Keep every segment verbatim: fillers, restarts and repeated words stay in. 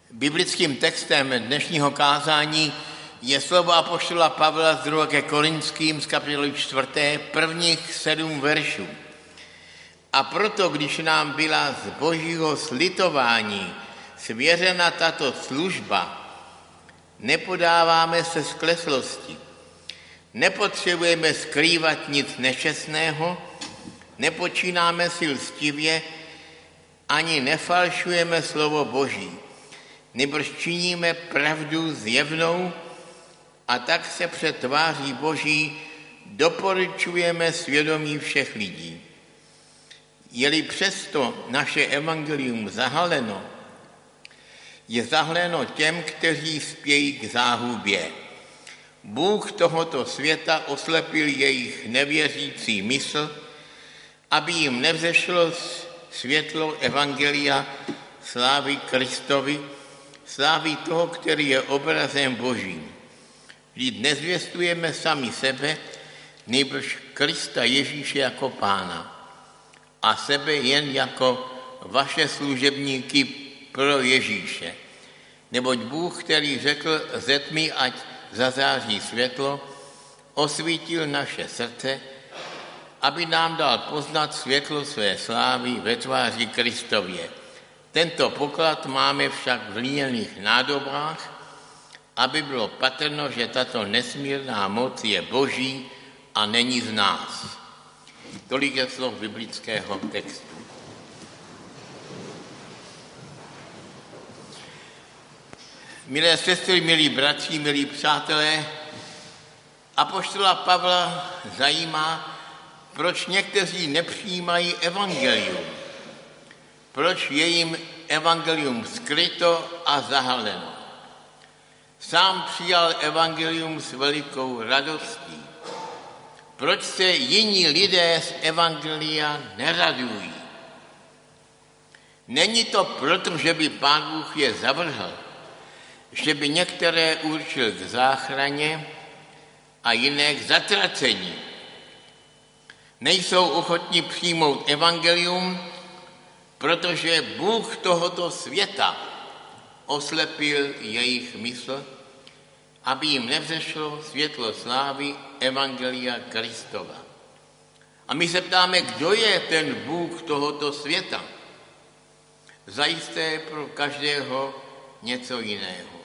Biblickým textem dnešního kázání je slovo apoštola Pavla z druhého ke Korinským z kapitoly čtvrté, prvních sedm veršů. A proto, když nám byla z božího slitování svěřena tato služba, nepodáváme se skleslosti. Nepotřebujeme skrývat nic nečestného, nepočínáme si lstivě, ani nefalšujeme slovo Boží. Nýbrž činíme pravdu zjevnou a tak se před tváří Boží doporučujeme svědomí všech lidí. Je-li přesto naše evangelium zahaleno, je zahaleno těm, kteří spějí k záhubě. Bůh tohoto světa oslepil jejich nevěřící mysl, aby jim nevzešlo světlo evangelia slávy Kristovi, slávy toho, který je obrazem Božím. Vždyť nezvěstujeme sami sebe, nýbrž Krista Ježíše jako Pána a sebe jen jako vaše služebníky pro Ježíše. Neboť Bůh, který řekl ze tmy, ať zazáří světlo, osvítil naše srdce, aby nám dal poznat světlo své slávy ve tváři Kristově. Tento poklad máme však v líněných nádobách, aby bylo patrno, že tato nesmírná moc je Boží a není z nás. Tolik je slov biblického textu. Milé sestry, milí bratři, milí přátelé, apoštola Pavla zajímá, proč někteří nepřijímají evangelium. Proč je jim evangelium skryto a zahaleno. Sám přijal evangelium s velikou radostí. Proč se jiní lidé z evangelia neradují? Není to proto, že by Pán Bůh je zavrhl, že by některé určil k záchraně a jiné k zatracení. Nejsou ochotní přijmout evangelium, protože Bůh tohoto světa oslepil jejich mysl, aby jim nevzešlo světlo slávy evangelia Kristova. A my se ptáme, kdo je ten Bůh tohoto světa? Zajisté pro každého něco jiného.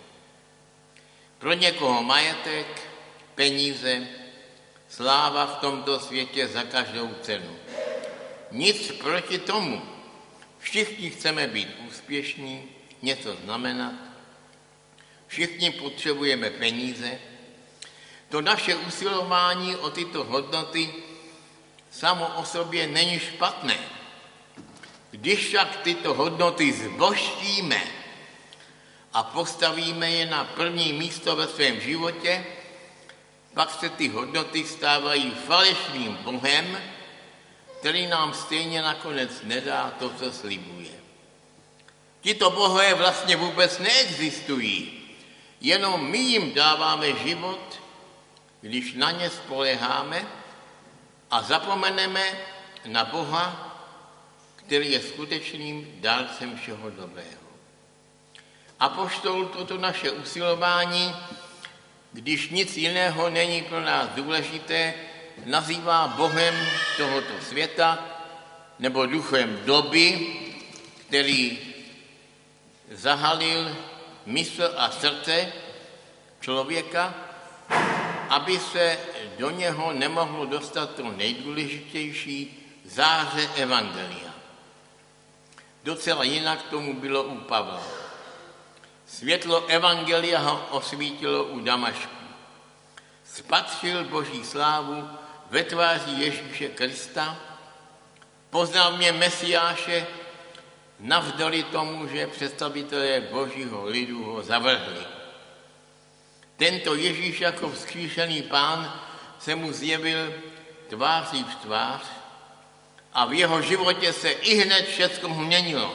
Pro někoho majetek, peníze, sláva v tomto světě za každou cenu. Nic proti tomu. Všichni chceme být úspěšní, něco znamenat. Všichni potřebujeme peníze. To naše usilování o tyto hodnoty samo o sobě není špatné. Když však tyto hodnoty zbožtíme a postavíme je na první místo ve svém životě, pak se ty hodnoty stávají falešným bohem, který nám stejně nakonec nedá to, co slibuje. Tito bohové vlastně vůbec neexistují, jenom my jim dáváme život, když na ně spoléháme a zapomeneme na Boha, který je skutečným dárcem všeho dobrého. Apoštol toto naše usilování, když nic jiného není pro nás důležité, nazývá Bohem tohoto světa nebo duchem doby, který zahalil mysl a srdce člověka, aby se do něho nemohlo dostat to nejdůležitější záře evangelia. Docela jinak tomu bylo u Pavla. Světlo evangelia ho osvítilo u Damašku. Spatřil Boží slávu ve tváři Ježíše Krista, poznal mě Mesiáše, navzdory tomu, že představitelé Božího lidu ho zavrhli. Tento Ježíš jako vzkříšený Pán se mu zjevil tváří v tvář a v jeho životě se ihned všechno změnilo.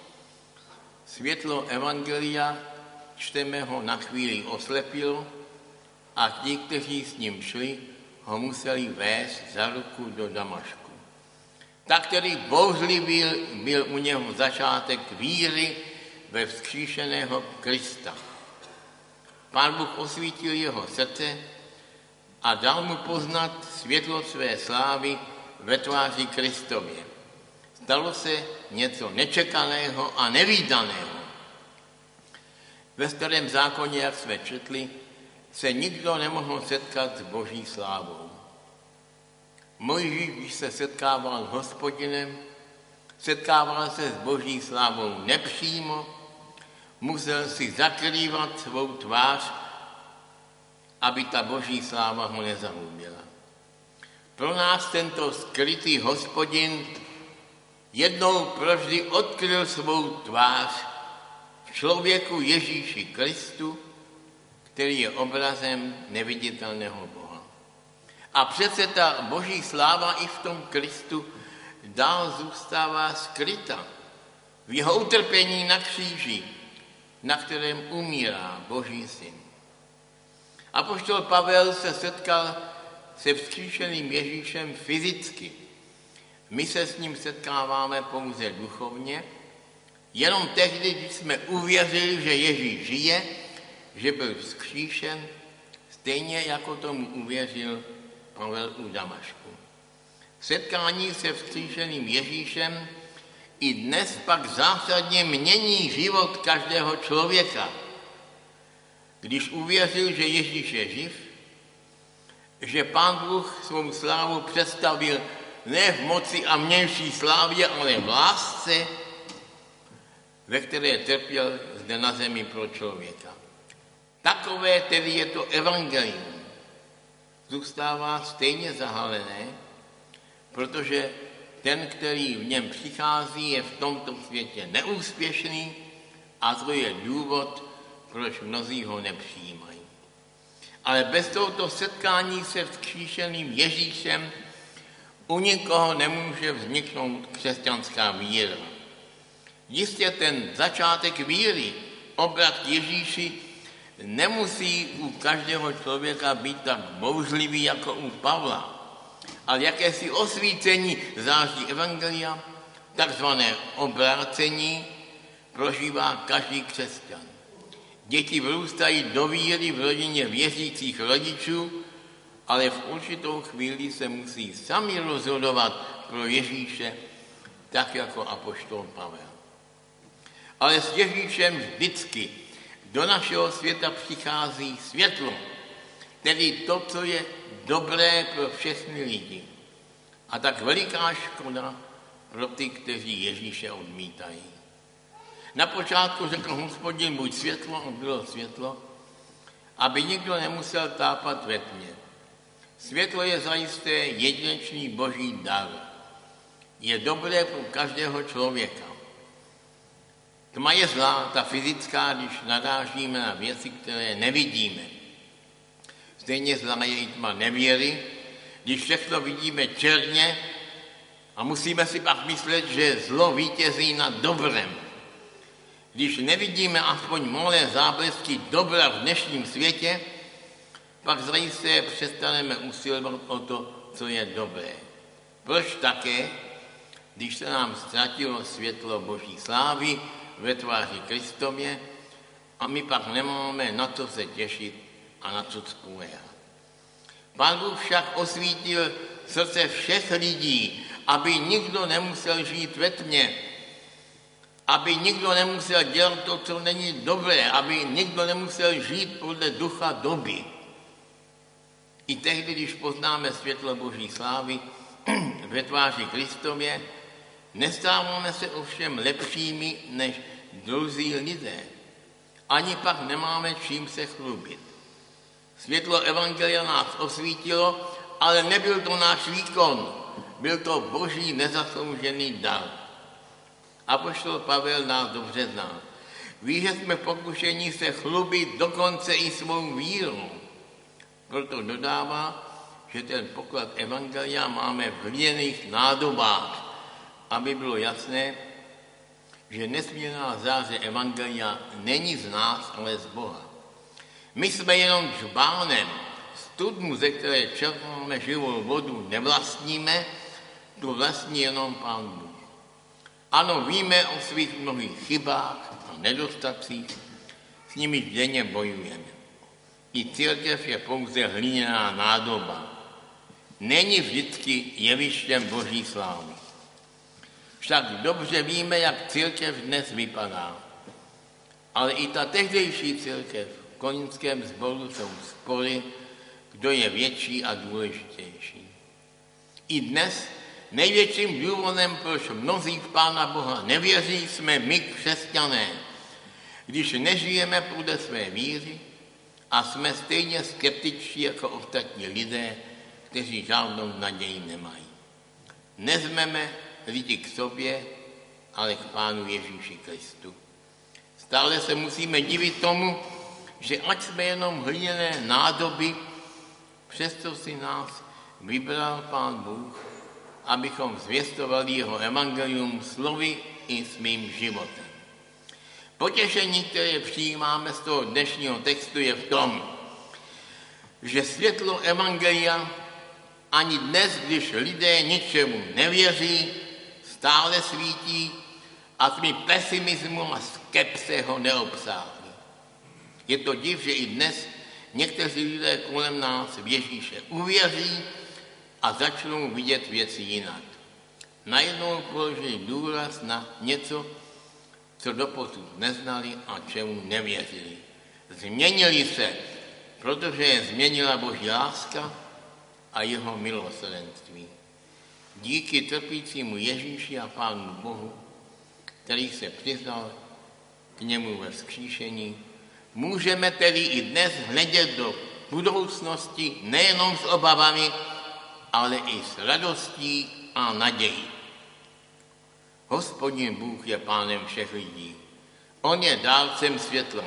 Světlo evangelia, čteme ho, na chvíli oslepilo a ti, kteří s ním šli, ho museli vést za ruku do Damašku. Tak tedy bouřlivý byl u něho začátek víry ve vzkříšeného Krista. Pán Bůh osvítil jeho srdce a dal mu poznat světlo své slávy ve tváři Kristově. Stalo se něco nečekaného a nevídaného. Ve Starém zákoně, jak jsme četli, se nikdo nemohl setkat s Boží slávou. Mojžíš, když se setkával s Hospodinem, setkával se s Boží slávou nepřímo, musel si zakrývat svou tvář, aby ta Boží sláva ho nezahubila. Pro nás tento skrytý Hospodin jednou provždy odkryl svou tvář v člověku Ježíši Kristu, který je obrazem neviditelného Boha. A přece ta Boží sláva i v tom Kristu dál zůstává skryta v jeho utrpení na kříži, na kterém umírá Boží syn. Apoštol Pavel se setkal se vzkříšeným Ježíšem fyzicky. My se s ním setkáváme pouze duchovně, jenom tehdy, když jsme uvěřili, že Ježíš žije, že byl vzkříšen, stejně jako tomu uvěřil Pavel u Damašku. Setkání se vzkříšeným Ježíšem i dnes pak zásadně mění život každého člověka. Když uvěřil, že Ježíš je živ, že Pán Bůh svou slávu představil ne v moci a mější slávě, ale v lásce, ve které trpěl zde na zemi pro člověka. Takové tedy je to evangelium. Zůstává stejně zahalené, protože ten, který v něm přichází, je v tomto světě neúspěšný a to je důvod, proč mnozí ho nepřijímají. Ale bez tohoto setkání se vzkříšeným Ježíšem u nikoho nemůže vzniknout křesťanská víra. Jistě ten začátek víry, obrat k Ježíši, nemusí u každého člověka být tak bouřlivý jako u Pavla, ale jakési osvícení září evangelia, takzvané obrácení, prožívá každý křesťan. Děti vyrůstají do víry v rodině věřících rodičů, ale v určitou chvíli se musí sami rozhodovat pro Ježíše, tak jako apoštol Pavel. Ale s Ježíšem vždycky do našeho světa přichází světlo, tedy to, co je dobré pro všechny lidi. A tak veliká škoda pro ty, kteří Ježíše odmítají. Na počátku řekl Hospodin, buď světlo, a bylo světlo, aby nikdo nemusel tápat ve tmě. Světlo je zajisté jedinečný Boží dar. Je dobré pro každého člověka. Tma je zlá, ta fyzická, když narážíme na věci, které nevidíme. Stejně zlá je i tma nevěry, když všechno vidíme černě a musíme si pak myslet, že zlo vítězí nad dobrem. Když nevidíme aspoň malé záblesky dobra v dnešním světě, pak zajisté přestaneme usilovat o to, co je dobré. Proč také, když se nám ztratilo světlo Boží slávy ve tváři Kristově a my pak nemáme na co se těšit a na co spoléhat. Pán Bůh však osvítil srdce všech lidí, aby nikdo nemusel žít ve tmě, aby nikdo nemusel dělat to, co není dobré, aby nikdo nemusel žít podle ducha doby. I tehdy, když poznáme světlo Boží slávy ve tváři Kristově, nestáváme se ovšem lepšími než druzí lidé. Ani pak nemáme čím se chlubit. Světlo evangelia nás osvítilo, ale nebyl to náš výkon. Byl to Boží nezasloužený dar. Apoštol Pavel nás dobře zná. Ví, že jsme pokušení se chlubit dokonce i svou vírou. Proto dodává, že ten poklad evangelia máme v hliněných nádobách, aby bylo jasné, že nesmírná záře evangelia není z nás, ale z Boha. My jsme jenom žbánem, studnu, ze které čerpáme živou vodu, nevlastníme, tu vlastní jenom Pán Bůh. Ano, víme o svých mnohých chybách a nedostatcích, s nimiž denně bojujeme. I církev je pouze hliněná nádoba. Není vždycky jevištěm Boží slávy. Však dobře víme, jak církev dnes vypadá. Ale i ta tehdejší církev v korinském sboru jsou spory, kdo je větší a důležitější. I dnes největším důvodem, proč mnozí v Pána Boha nevěří, jsme my křesťané, když nežijeme podle své víry a jsme stejně skeptičtí jako ostatní lidé, kteří žádnou naději nemají. Nezmeme lidi k sobě, ale k Pánu Ježíši Kristu. Stále se musíme divit tomu, že ať jsme jenom hliněné nádoby, přesto si nás vybral Pán Bůh, abychom zvěstovali jeho evangelium slovy i svým životem. Potěšení, které přijímáme z toho dnešního textu, je v tom, že světlo evangelia ani dnes, když lidé ničemu nevěří, stále svítí a tmy pesimismu a skepse ho neobsáhly. Je to div, že i dnes někteří lidé kolem nás v Ježíše uvěří a začnou vidět věci jinak. Najednou položili důraz na něco, co doposud neznali a čemu nevěřili. Změnili se, protože je změnila Boží láska a jeho milosrdenství. Díky trpícímu Ježíši a Pánu Bohu, který se přiznal k němu ve vzkříšení, můžeme tedy i dnes hledět do budoucnosti nejenom s obavami, ale i s radostí a nadějí. Hospodin Bůh je Pánem všech lidí. On je dárcem světla.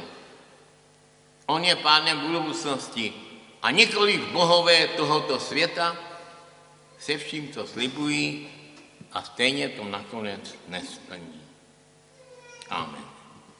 On je Pánem budoucnosti a nikoliv bohové tohoto světa se vším, co slibují, a stejně to nakonec nesplní. Amen.